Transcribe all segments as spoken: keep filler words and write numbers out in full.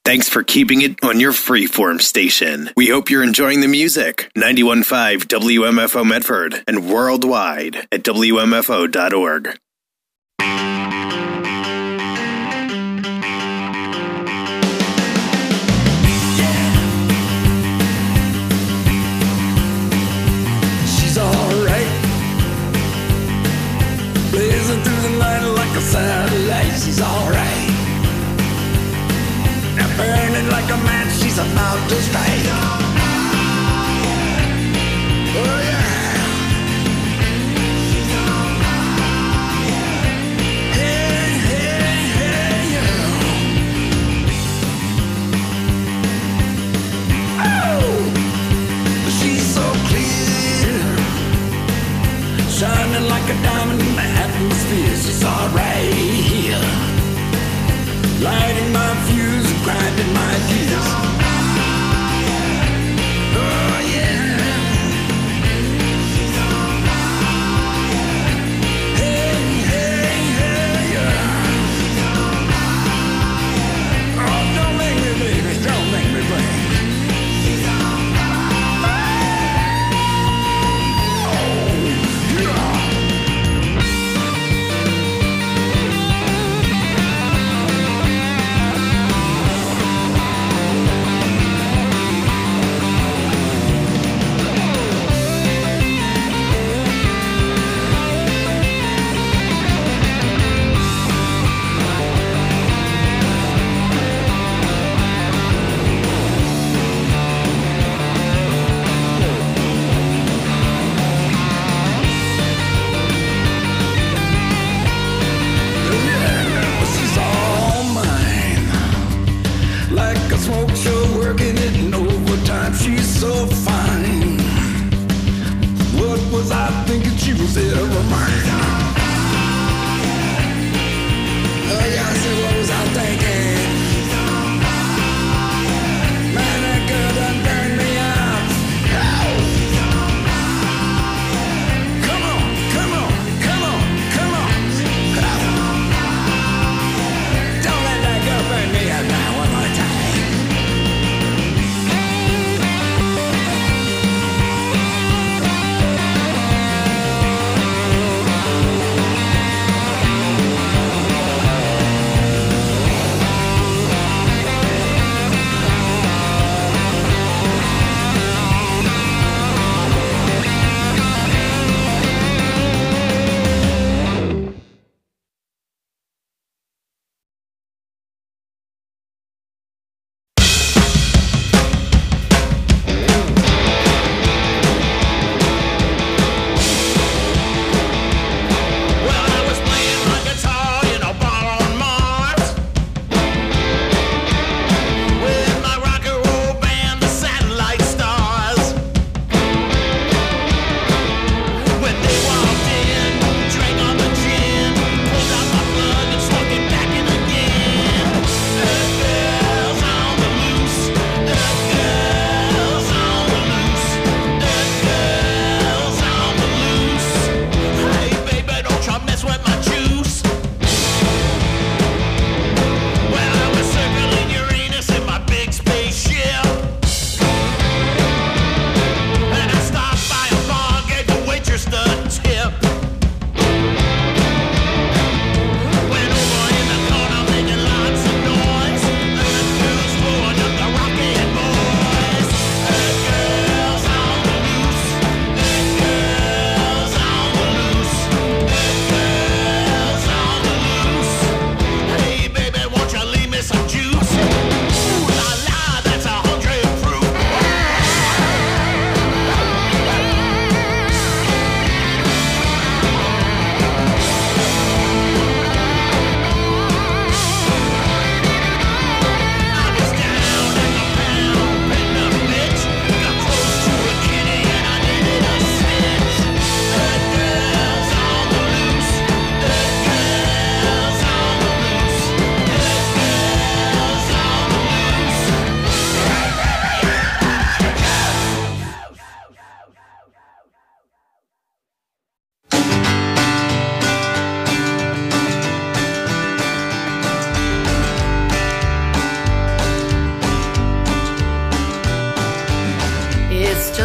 Thanks for keeping it on your freeform station. We hope you're enjoying the music. ninety-one point five W M F O Medford and worldwide at W M F O dot org. She's alright, blazing through the night like a satellite. She's alright, now burning like a match. She's about to strike. Oh yeah. Hey, hey, hey, yeah. Oh, she's so clear, shining like a diamond in the atmosphere. She's alright here, lighting my fuse, grinding my gears. Oh yeah. Hey, hey, hey, yeah. Oh, don't make me, baby, don't make me break. Smoke show, working it in overtime. She's so fine. What was I thinking? She was there of mine. Oh yeah, I said, what was I thinking? Man, that girl done burned me out. Oh. Come on, come on, come on, come on. Don't let that girl burn me out now one more time.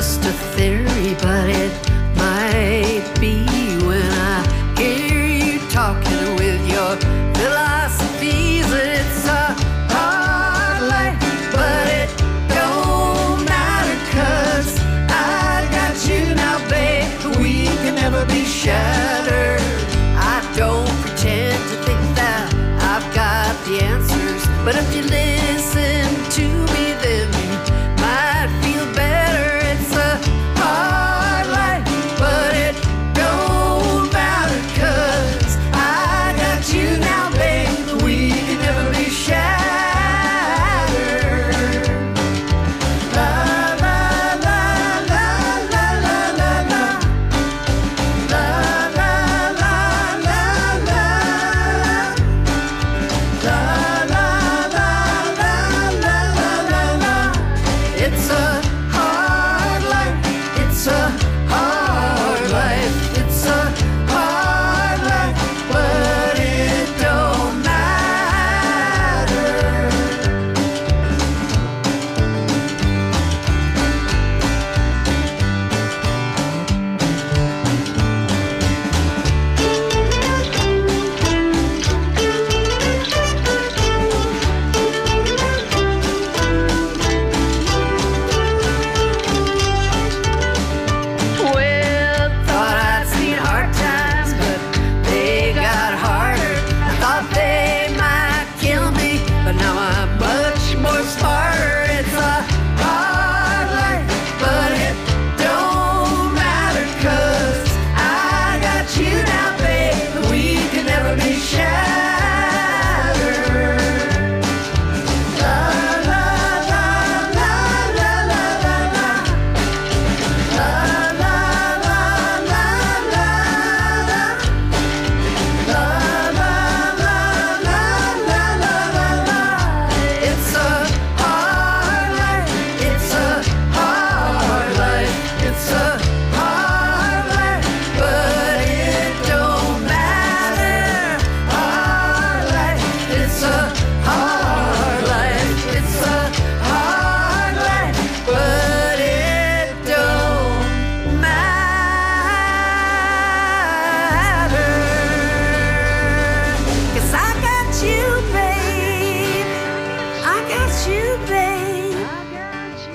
just a theory, but it might be when I hear you talking with your philosophies. It's a hard life, but it don't matter, 'cause I got you now, babe. We can never be shattered. I don't pretend to think that I've got the answers, but if you listen to me, then you might feel better. It's a hard life, but it don't matter, 'cause I got you now, babe. We can never be shattered. La la la la la la la la. La la la la la. La la la la la la la la. It's a hard life. It's a hard life. It's a hard life, but it don't matter. Well, thought I'd seen hard times, but they got harder. I thought they might kill me, but now I'm much more smarter. It's a hard life, but it don't matter, 'cause I got you now, babe. We can never be shattered. La la la la la la la la. La la la la la la. La la la la la la la la. It's a hard life. It's a hard life. It's a hard life, but it don't matter. Hard life. It's a hard life. It's a hard life, but it don't matter. 'Cause I got you, babe. I got you, babe. I got you.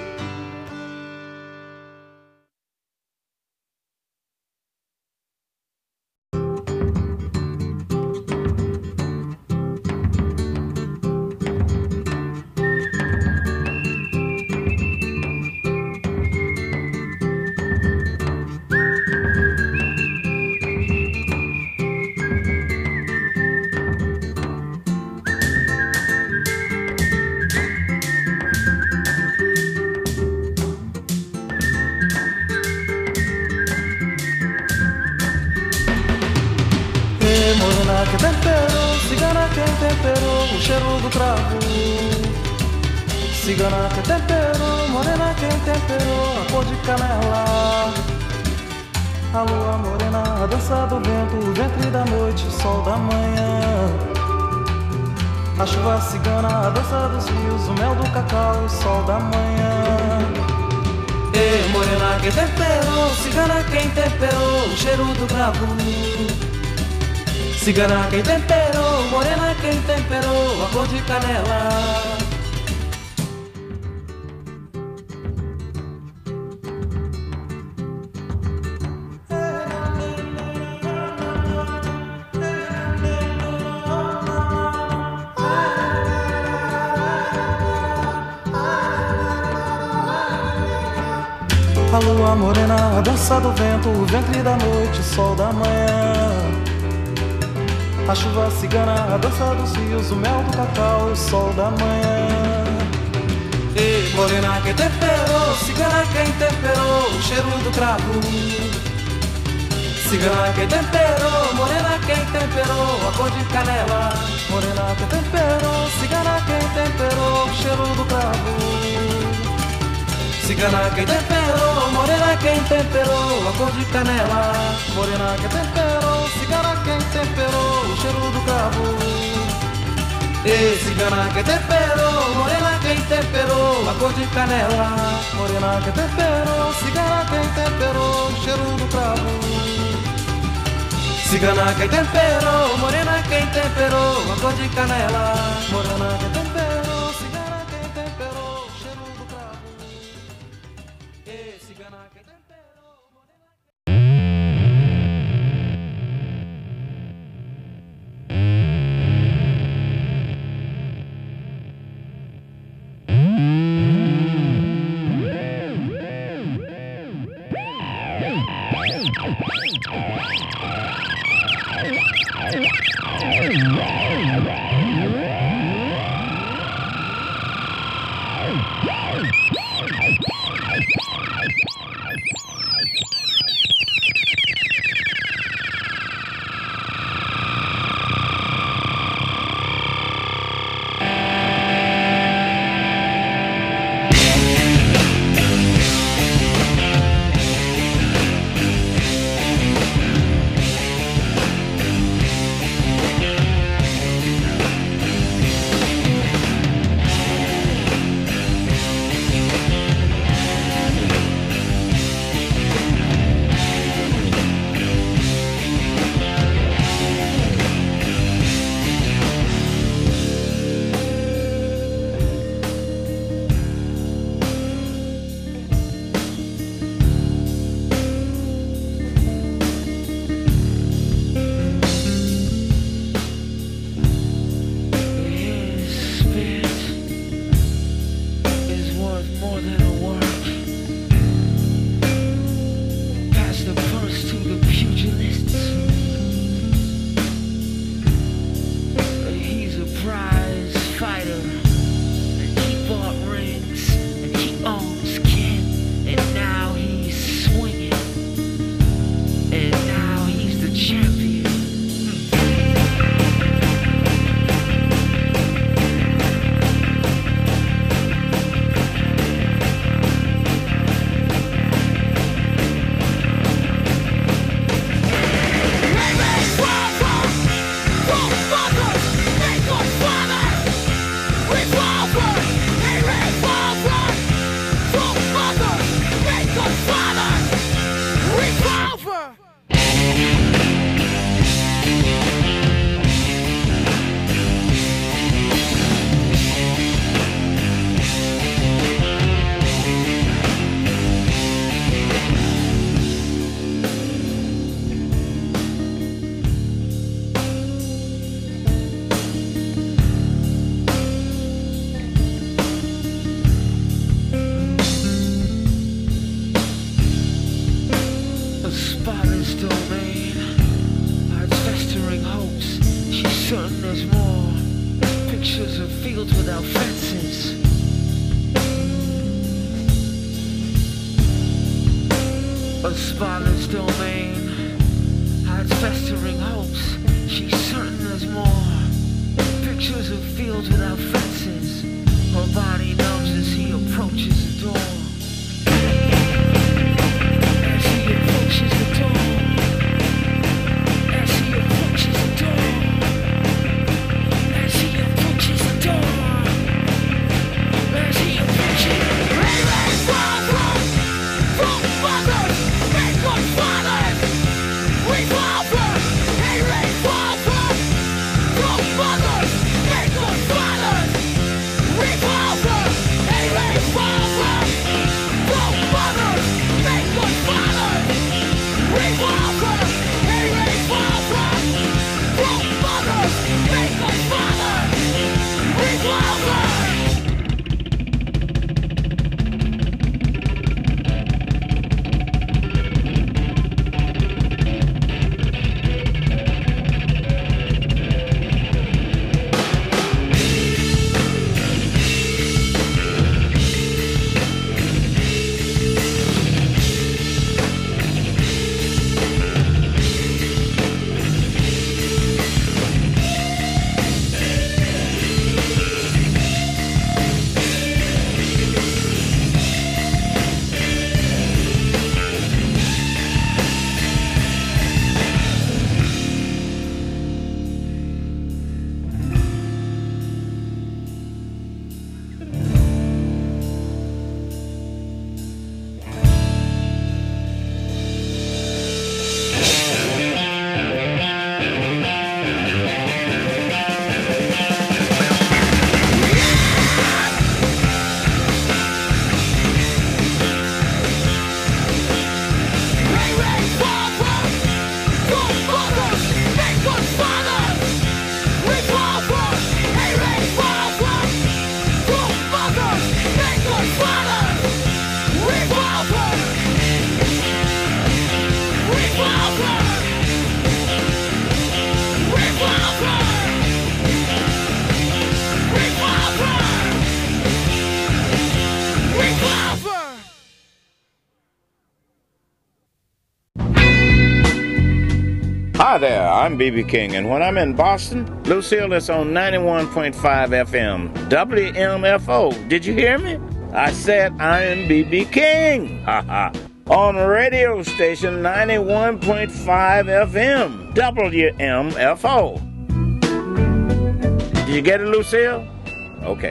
Ei, morena que temperou, cigana quem temperou o cheiro do cravo. Cigana que temperou, morena quem temperou a cor de canela. A lua morena, a dança do vento, o ventre da noite, o sol da manhã. A chuva cigana, a dança dos rios, o mel do cacau, o sol da manhã. Ei, morena quem temperou, cigana quem temperou o cheiro do cravo. Cigana quem temperou, morena quem temperou a cor de canela. A lua morena, a dança do vento, o ventre da noite, o sol da manhã. A chuva cigana, a dança dos rios, o mel do cacau, o sol da manhã. Ei, morena quem temperou, cigana quem temperou o cheiro do cravo. Cigana quem temperou, morena quem temperou a cor de canela. Morena quem temperou, cigana quem temperou o cheiro do cravo. Cigana quem temperou, morena quem temperou a cor de canela. Morena quem temperou, cigana quem temperou o cheiro do cravo. Ei, cigana que temperou, morena quem temperou, a cor de canela. Morena que temperou, cigana quem temperou, cheiro do cravo. Cigana quem temperou, morena quem temperou, a cor de canela. Morena quem temperou, cigana quem temperou, cheiro do cravo. Ei, cigana quem temperou, morena Revolver, a revolver. Hi there, I'm B B King, and when I'm in Boston, Lucille is on ninety-one point five F M, W M F O. Did you hear me? I said I'm B B King. Ha ha. On radio station ninety-one point five F M, W M F O. Did you get it, Lucille? Okay.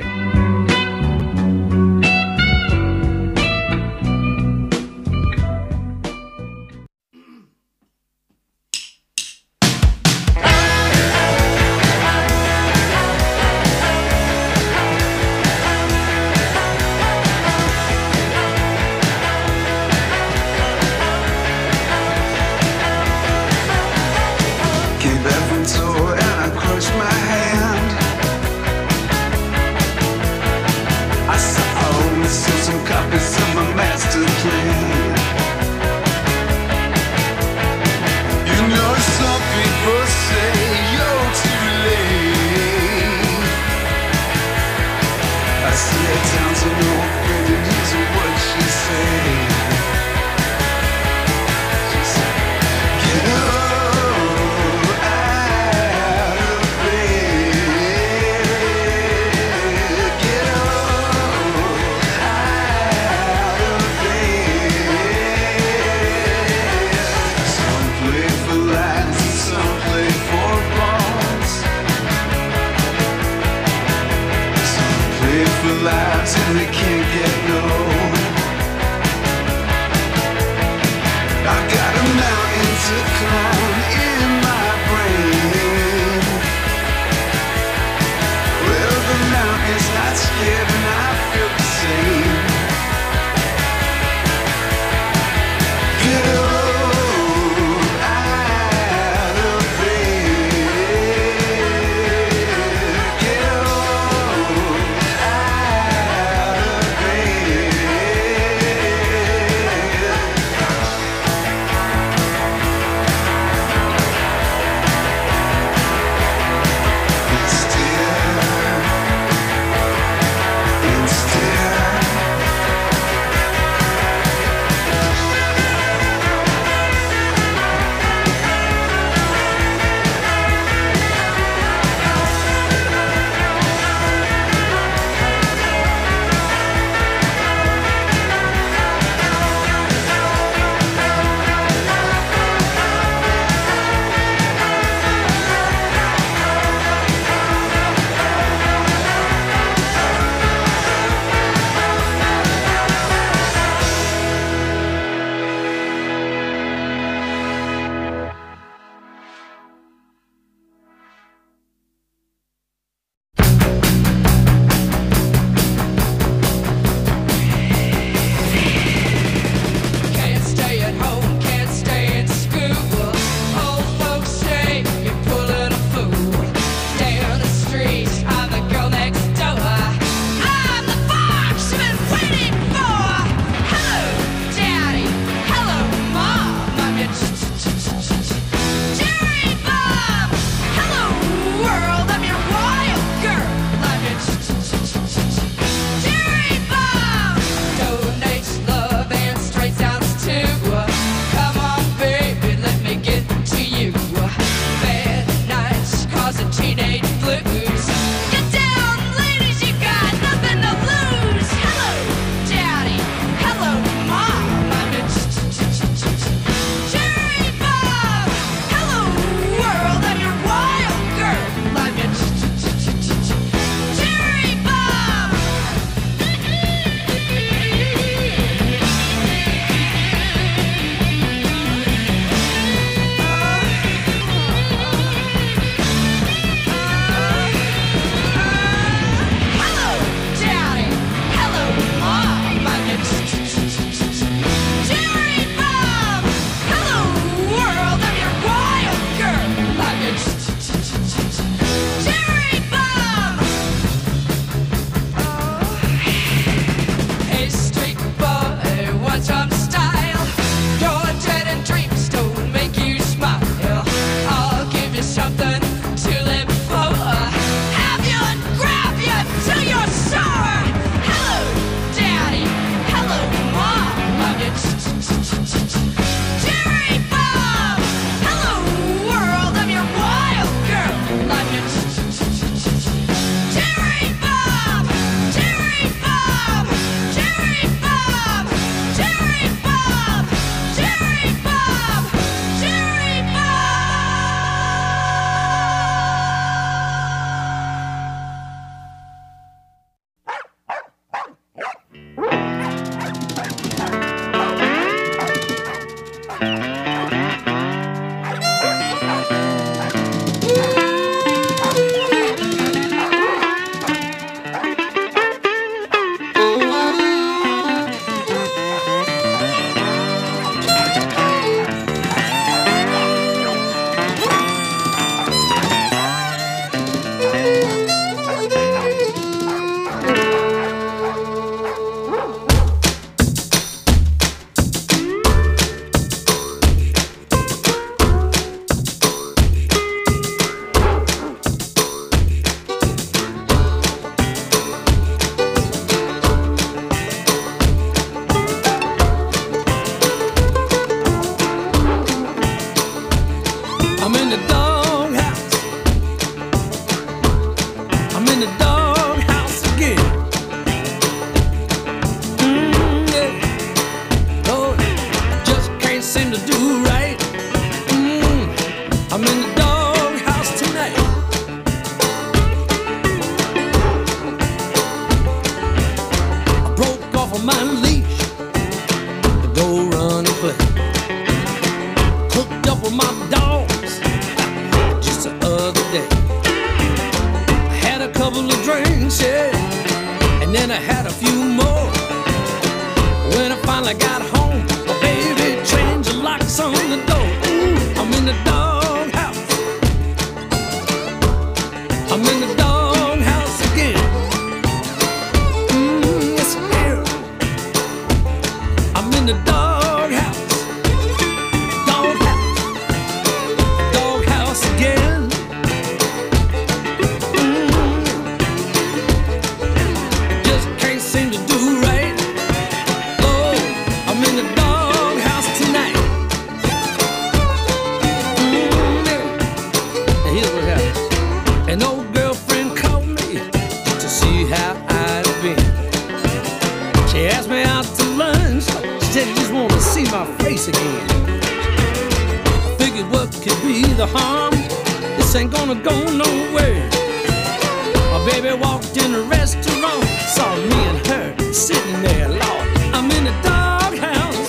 you been? She asked me out to lunch. She said, you just want to see my face again. I figured what could be the harm? This ain't gonna go nowhere. My baby walked in the restaurant, saw me and her sitting there. Lord, I'm in the doghouse.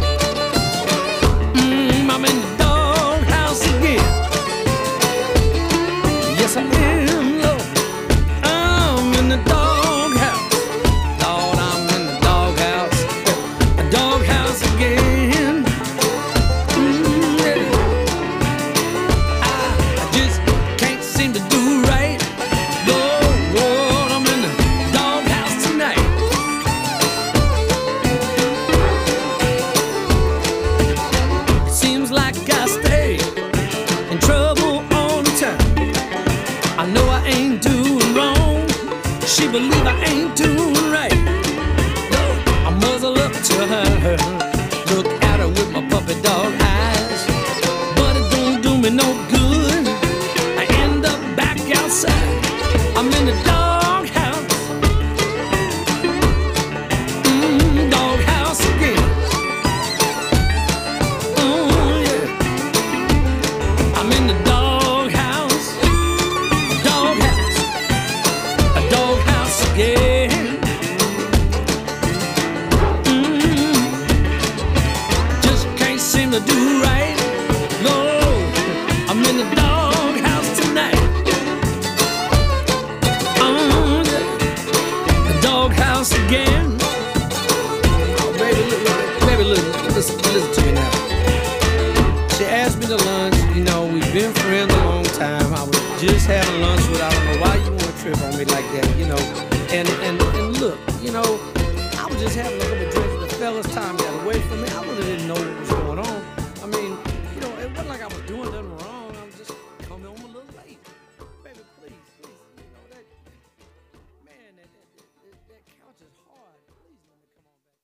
Mm, I'm in the doghouse again. Yes, I am, Lord. I'm in the doghouse. Lord, I'm in the doghouse. A doghouse again. Mm, yeah. I, I just can't seem to do right. Lord, Lord, I'm in the doghouse tonight. It seems like I stay in trouble all the time. I know I ain't doing wrong. She believe I ain't doing right. Lord, I muzzle up to her, look at her with my puppy dog eyes, but it don't do me no good. I end up back outside. I'm in the doghouse. Mm, doghouse again. Oh yeah. I'm in the doghouse. Doghouse. A doghouse again. Mm, just can't seem to do right. Lord, I'm in the doghouse tonight. Oh, yeah. The doghouse again. Oh, baby, look, baby, look, listen, listen to me now. She asked me to lunch. You know, we've been friends a long time. I was just having lunch with her. I don't know why you want to trip on me like that, you know. And and and look, you know, I was just having a couple drinks with the fellas. Time got away from me. I really didn't know what was going on. I mean, you know, it wasn't like I was doing nothing wrong. I was just coming home a little late. Baby, please, please, you know that. Man, that, that, that, that couch is hard. Please let me come on back.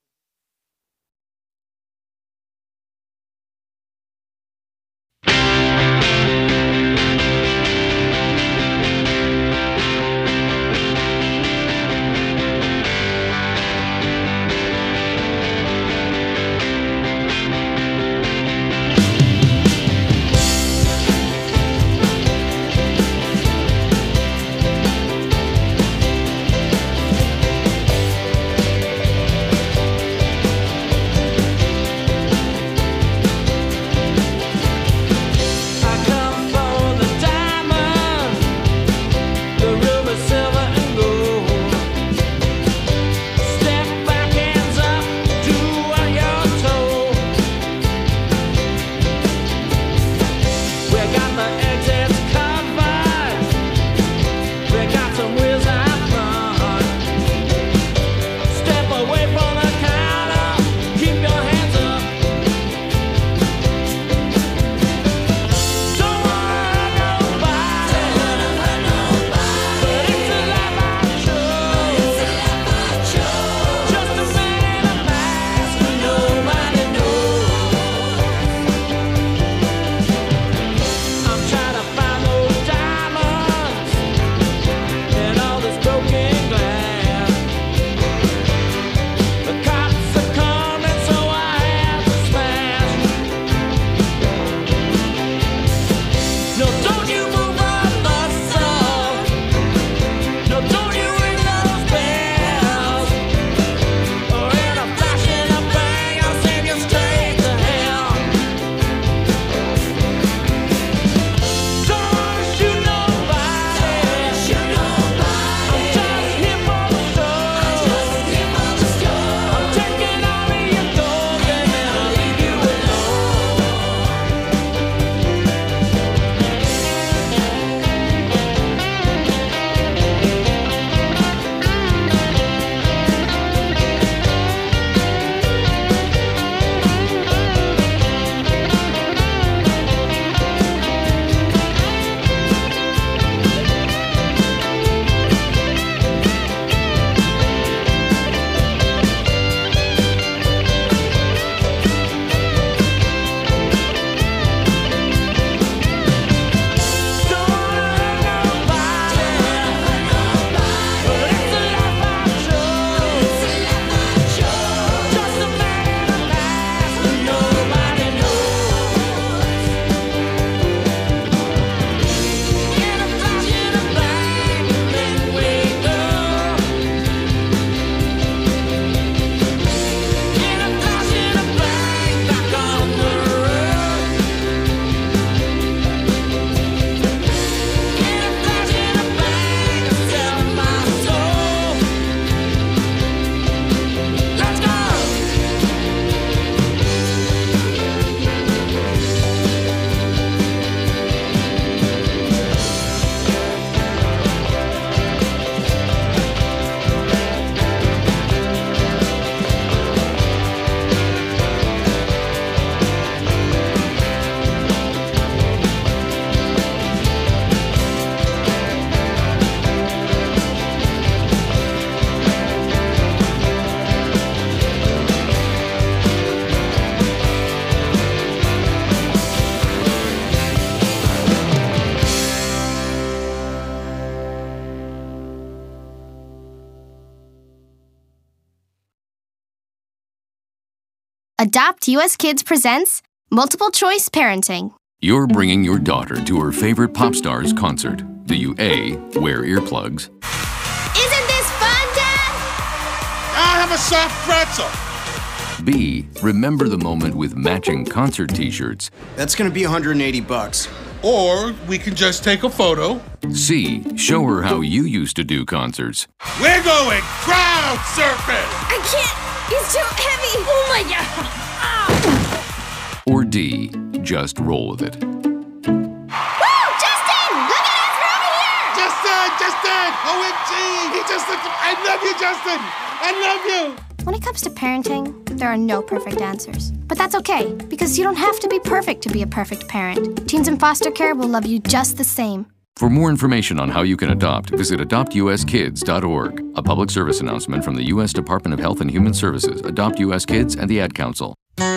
Adopt U S Kids presents Multiple Choice Parenting. You're bringing your daughter to her favorite pop star's concert. Do you A, wear earplugs? Isn't this fun, Dad? I'll have a soft pretzel. B, remember the moment with matching concert t-shirts? That's gonna be one hundred eighty bucks. Or we can just take a photo. C, show her how you used to do concerts. We're going crowd surfing. I can't. He's too heavy. Oh, my God. Ah. Or D, just roll with it. Woo! Justin! Look at us! We're over here! Justin! Justin! O M G! He just looked at... I love you, Justin! I love you! When it comes to parenting, there are no perfect answers. But that's okay, because you don't have to be perfect to be a perfect parent. Teens in foster care will love you just the same. For more information on how you can adopt, visit adopt u s kids dot org. A public service announcement from the U S Department of Health and Human Services, Adopt U S Kids, and the Ad Council.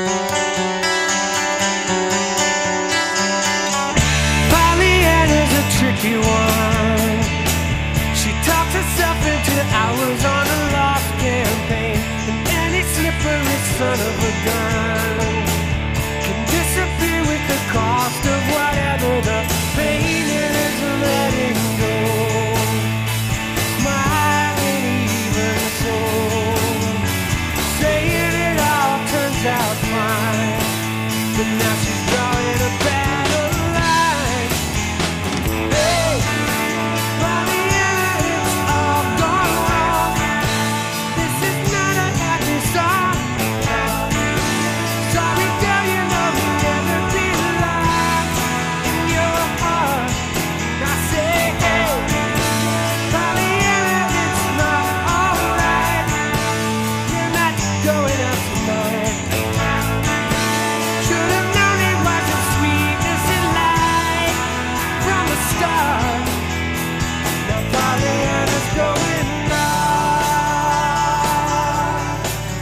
Pollyanna's a tricky one. She talks herself into hours on a lost campaign, and any slippery son of a gun can disappear with the cost of whatever the pain is letting go. Smiling even so, saying it all turns out fine, but now she's drawing a battle line. Hey, Pollyanna, it's all gone wrong. This is not a happy song. Sorry, girl, you know we never belong in your heart. I say, hey, Pollyanna, it's not alright. You're not going out tonight. Should have known it wasn't sweetness and light from the start. Now Pollyanna's going off.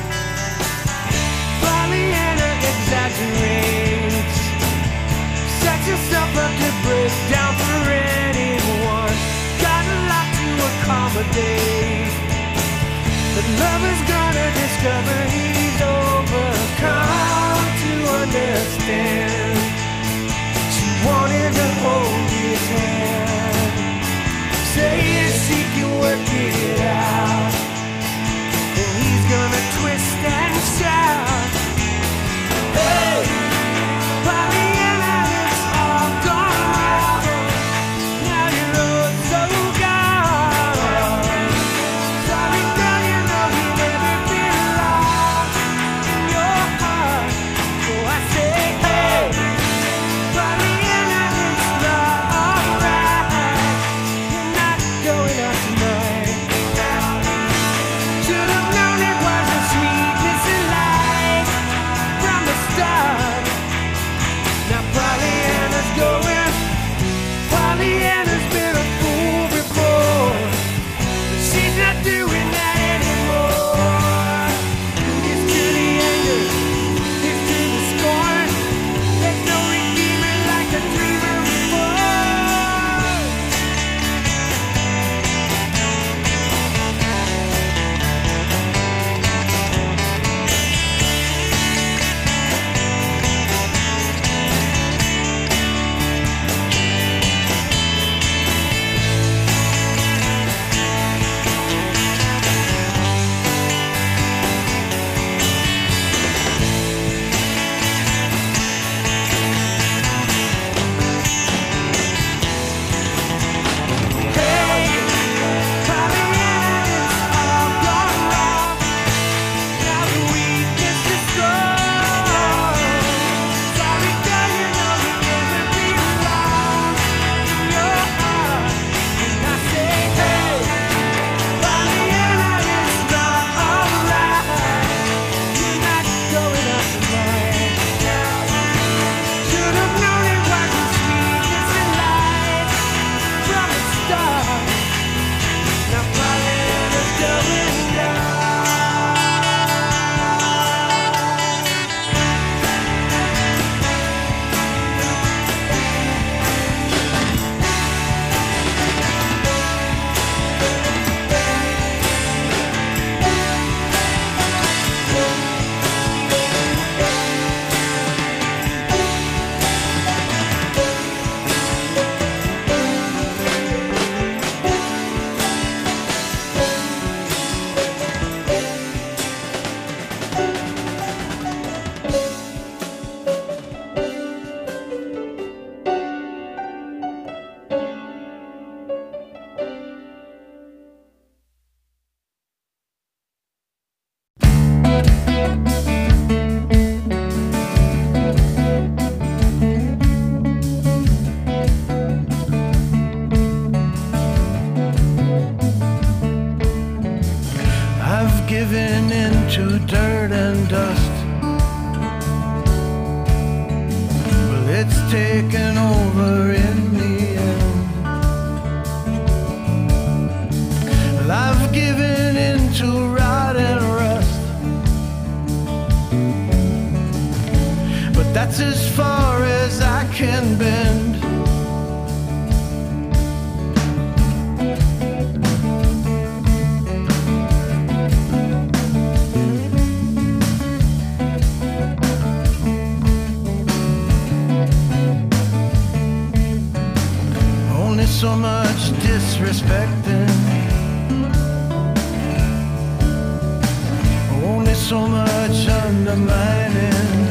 Pollyanna exaggerates, sets herself up to break down for anyone. Got a lot to accommodate, but lover's gonna discover he's overcome to understand. She wanted to hold his hand, saying she can work it out, and he's gonna twist and shout. Hey, Pollyanna, it's all gone wrong. Now you're all so gone. Sorry, girl, you know you never belong in your heart. So I say, hey, given into dirt and dust. Well, it's taken over in the end. Well, I've given into rot and rust, but that's as far as I can bend. So much disrespecting, only so much undermining,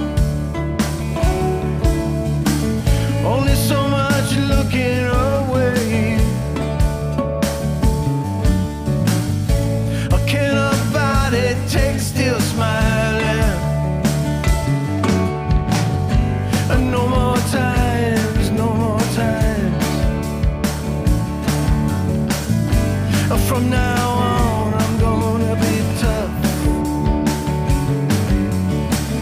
only so much looking away. Or can a body take still smiling? And no more times, no more times. From now on, I'm gonna be tough.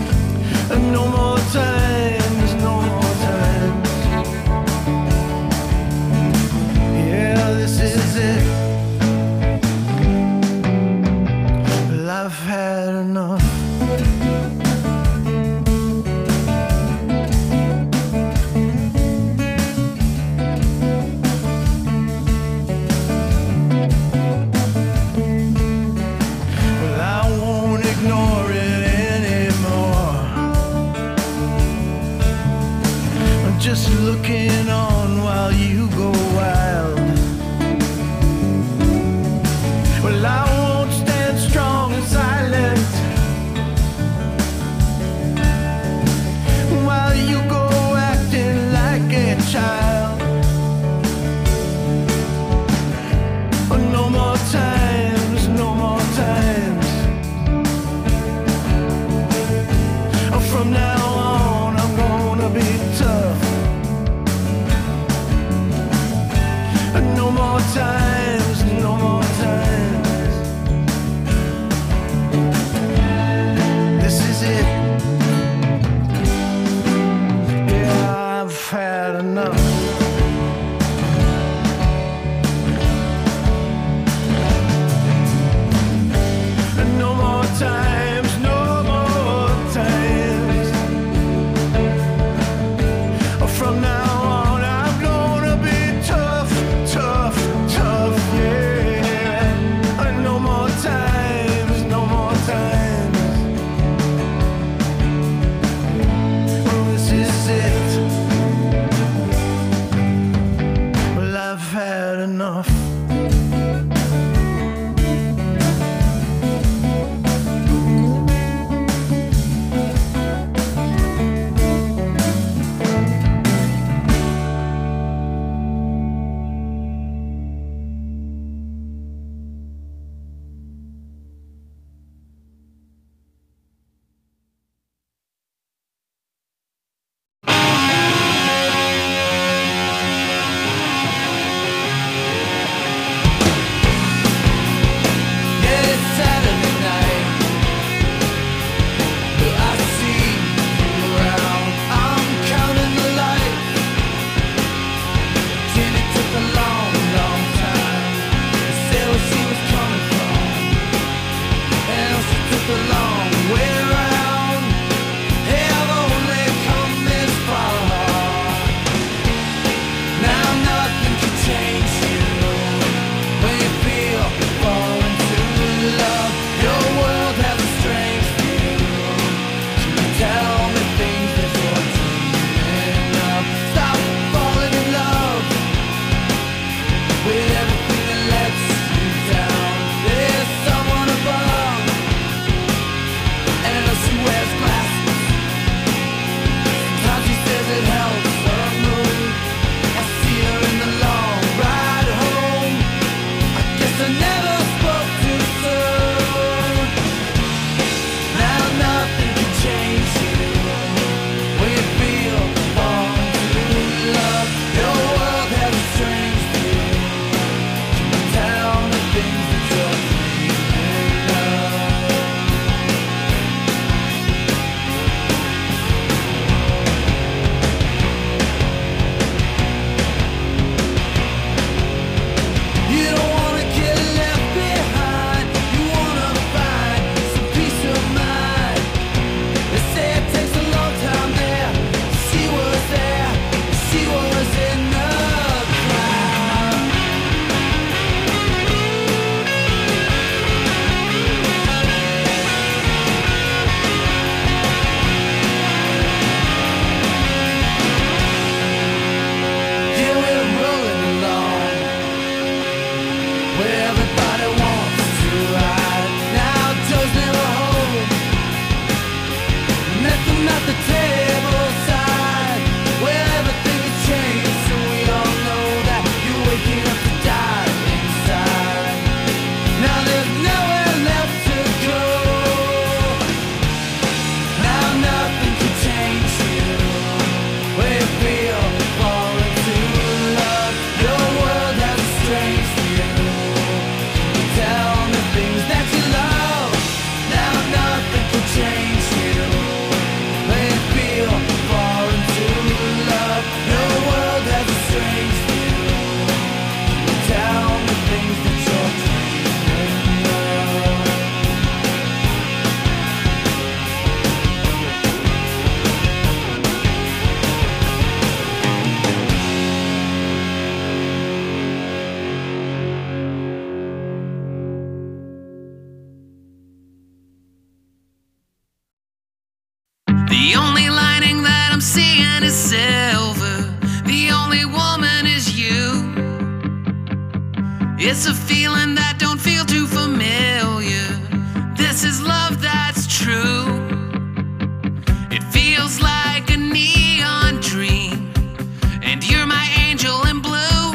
seeing is silver. The only woman is you. It's a feeling that don't feel too familiar. This is love that's true. It feels like a neon dream, and you're my angel in blue.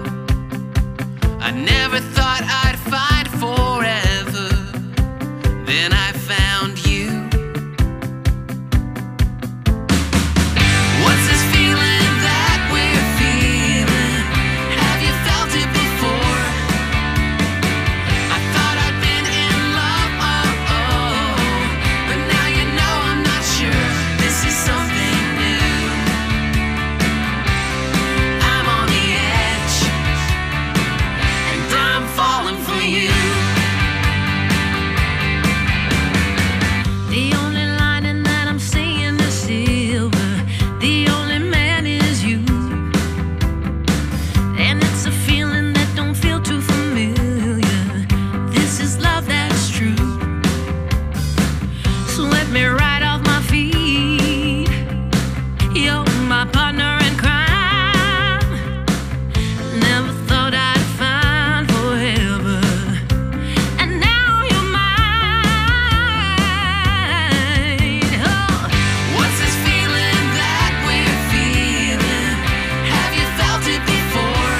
I never thought I'd find forever, then I found you. What's this feeling that we're feeling? Have you felt it before? I thought I'd been in love, oh, oh, but now you know I'm not sure. This is something new. I'm on the edge, and I'm falling for you. The only lining that I'm seeing is silver. The only man is you. And it's a feeling that don't feel too familiar. This is love that's true. So let me ride off my feet. You're my partner in crime. Never thought I'd find forever, and now you're mine. Oh, what's this feeling that we're feeling? Have you felt it before?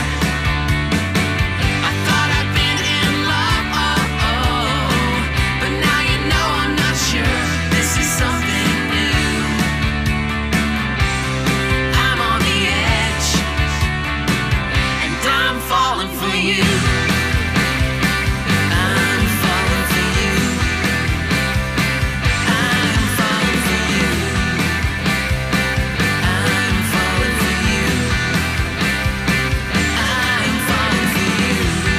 I thought I'd been in love, oh, oh, but now you know I'm not sure. This is something new. I'm on the edge, and I'm falling for you. I'm falling for you. I'm falling for you. I'm falling for you. I'm falling for you.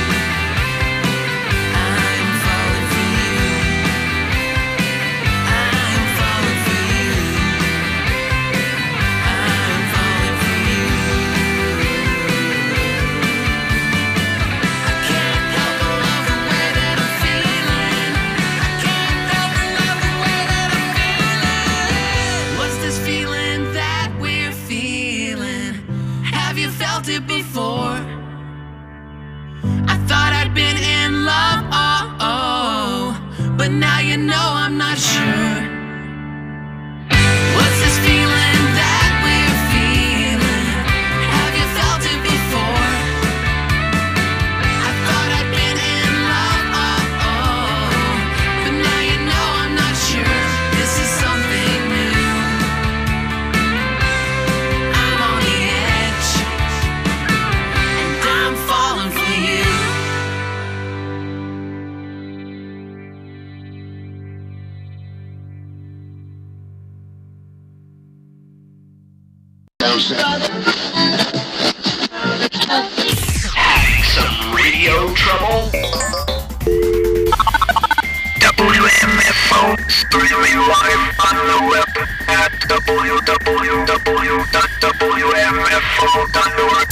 I'm falling for you. I'm falling for you. I'm falling for you. I can't help but love the way that I'm feeling. I can't help but love the way that I'm feeling. What's this feeling that we're feeling? Have you felt it before? I thought I'd been in love, oh, oh, but now you know I'm not sure. What's this feeling that we're feeling? Have you felt it before? I thought I'd been in love, oh, oh, but now you know I'm not sure. This is something new. I'm on the edge, and I'm falling for you. Having some radio trouble? W M F O streaming live on the web at w w w dot w m f o dot org.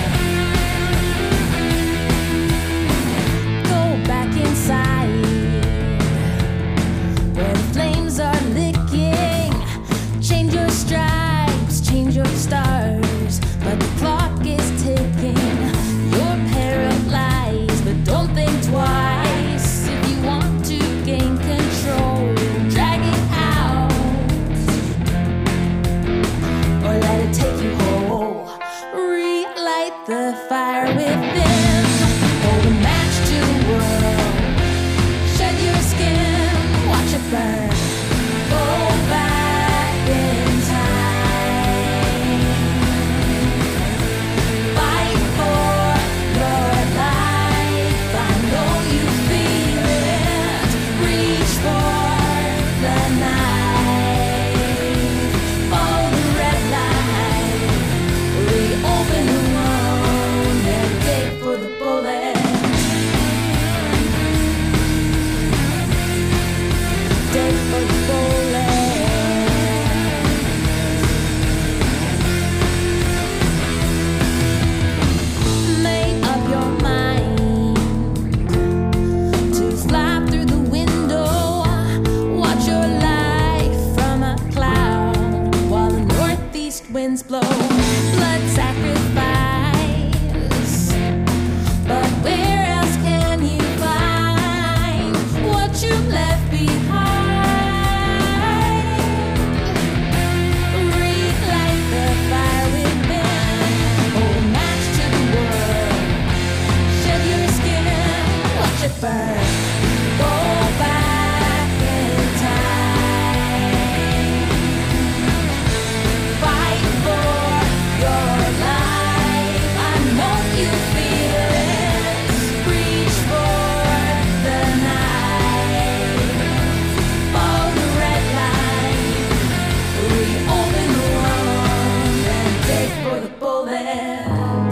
Go back inside. west winds blow, blood sacrifice. But where else can you find what you left behind? Relight the fire within, hold match to the world, shed your skin, watch it burn. Go back in time, fight for your life. I know you feel it. Reach for the night, follow the red light, reopen the world and dig for the bullets.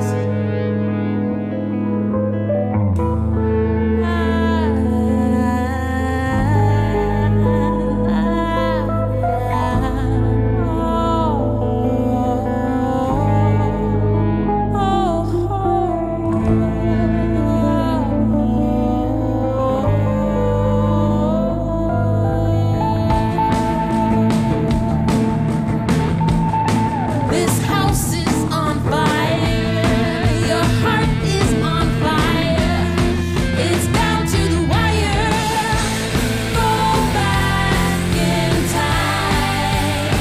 This house is on fire, your heart is on fire, it's down to the wire. Go back in time,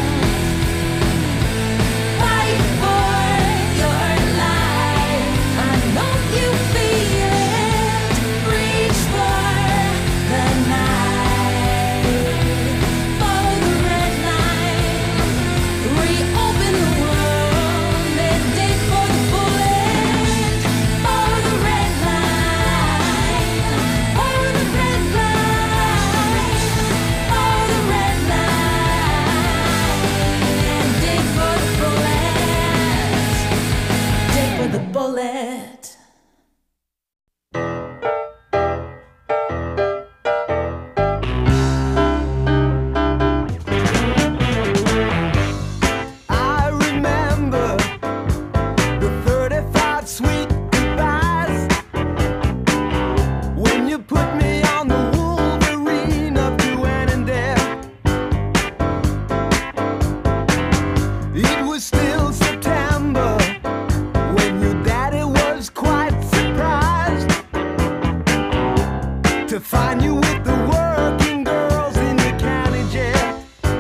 fight for your life. I know you feel it. Reach for the night, follow the red line, reopen the world and dig for the bullet. Follow the red line, follow the red line, follow the red line and dig for the bullet. Dig for the bullet. I remember the thirty-five sweet goodbyes when you put me on the Wolverine of Duane and Dare. It was still September when your daddy was quite surprised to find you with the working girls in the county jail.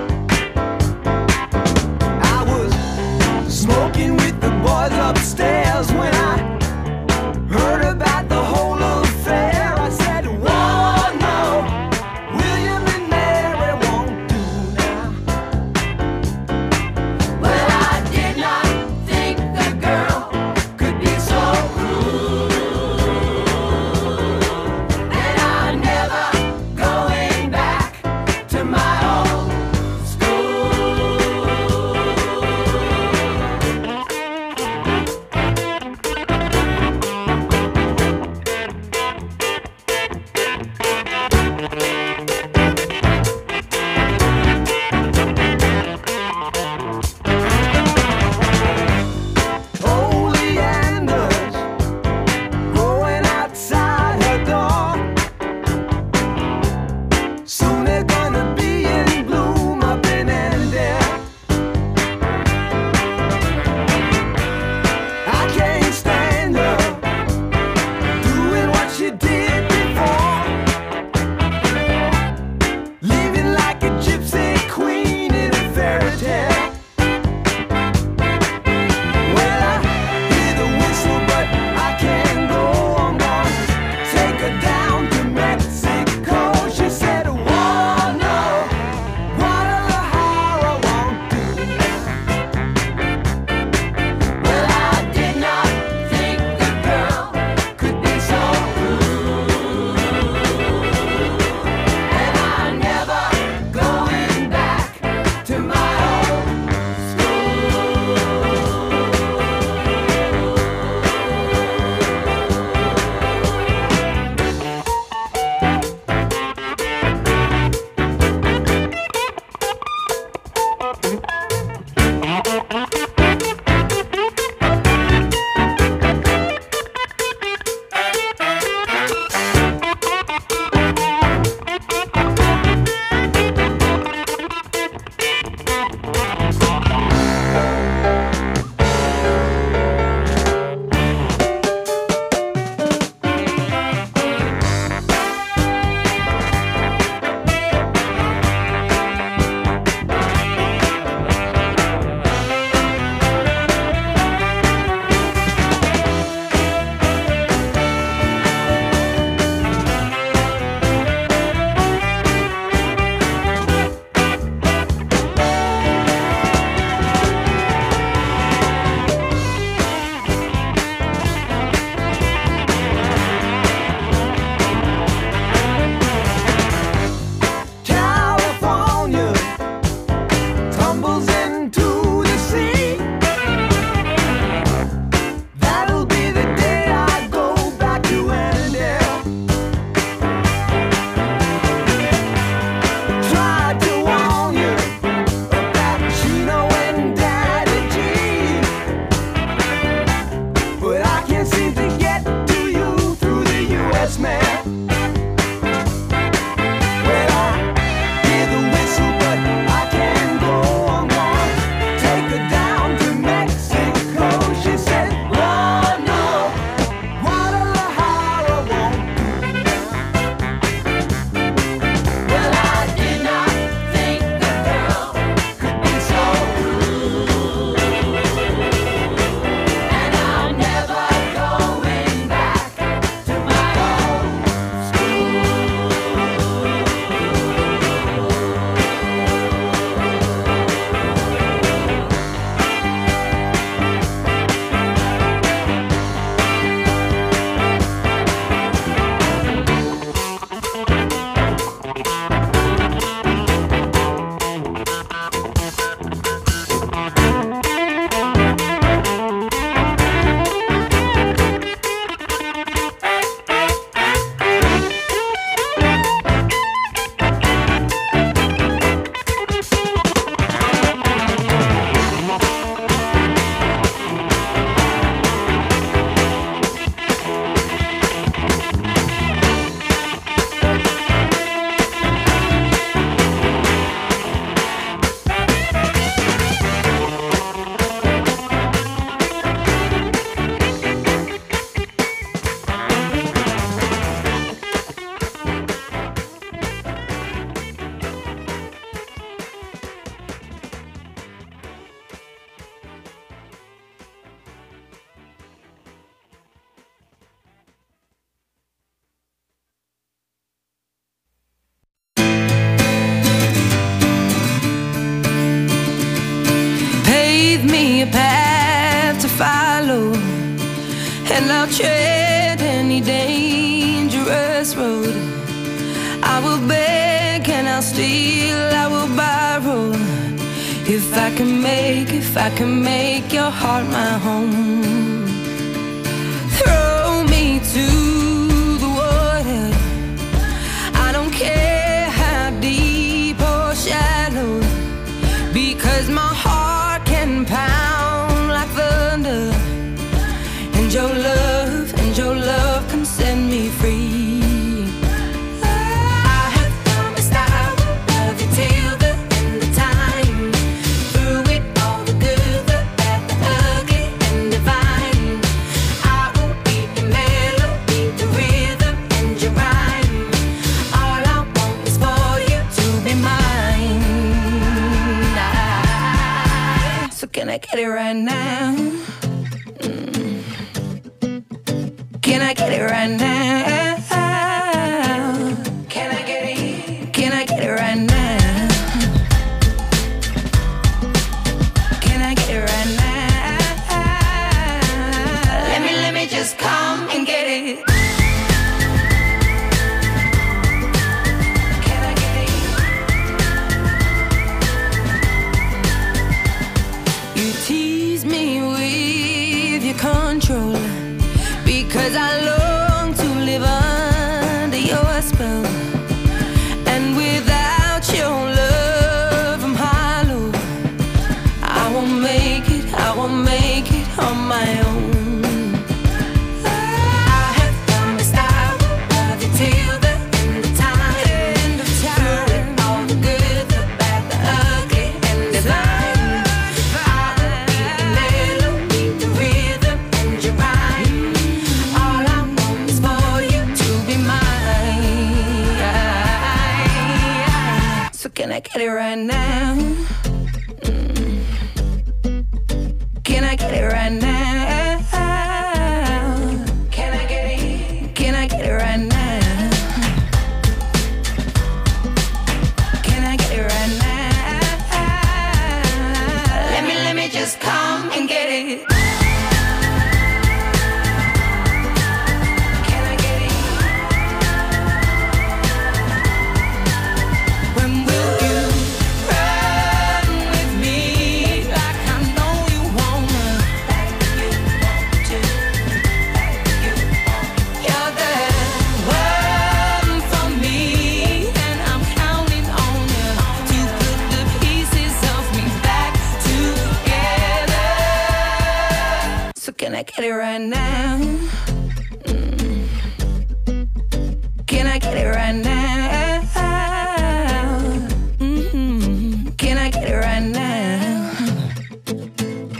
I was smoking with the boys upstairs when I heard about the whole affair. I said, whoa, no, William and Mary won't do now. Well, I did not think the girl could be so rude, and I'm never going back to my old school. Oleanders growing outside her door. Soon they're gonna be in bloom up in Annandale. I can't stand her doing what she did before, living like a gypsy queen in a fairy tale. Well, I hear the whistle, but I can't go. I'm gonna take her down to Mexico. She said, whoa, no, Guadalajara won't do now. Well, I did not think the girl could be so rude, and I'm never going back to my old school. give me a path to follow, and I'll tread any dangerous road. I will beg and I'll steal, I will borrow. If I can make, if I can make your heart my home. Throw me to the water, I don't care how deep or shallow, because my heart can pound like thunder, and your love, and your love can set me free. I have promised I will love you till the end of time. Through it all, the good, the bad, the ugly, and divine. I will be your melody, the rhythm, and your rhyme. All I want is for you to be mine. I- So can I get it right now? Mm. Can I get it right now? Can I get it? Can I get it right now? Can I get it right now? Let me, let me just come and get it. Can I get it? You tease me with your control, because I long to live under your spell. And without your love, I'm hollow. I won't make it, I won't make it on my own. I have promised I will love you till the end of time. End of time. Through all the good, the bad, the ugly, and divine. I will be the melody, the rhythm, and your rhyme. All I want is for you to be mine. So can I get it right now? Mm. Can I get it right now? Can I get it? Can I get it right now? Can I get it right now? Let me, let me just come and get it. Can I get it? When will you run with me like I know you wanna? Like you want to, like you want. You're the one for me, and I'm counting on you to put the pieces of me back together. So can I get it right now? Mm. Can I get it right now?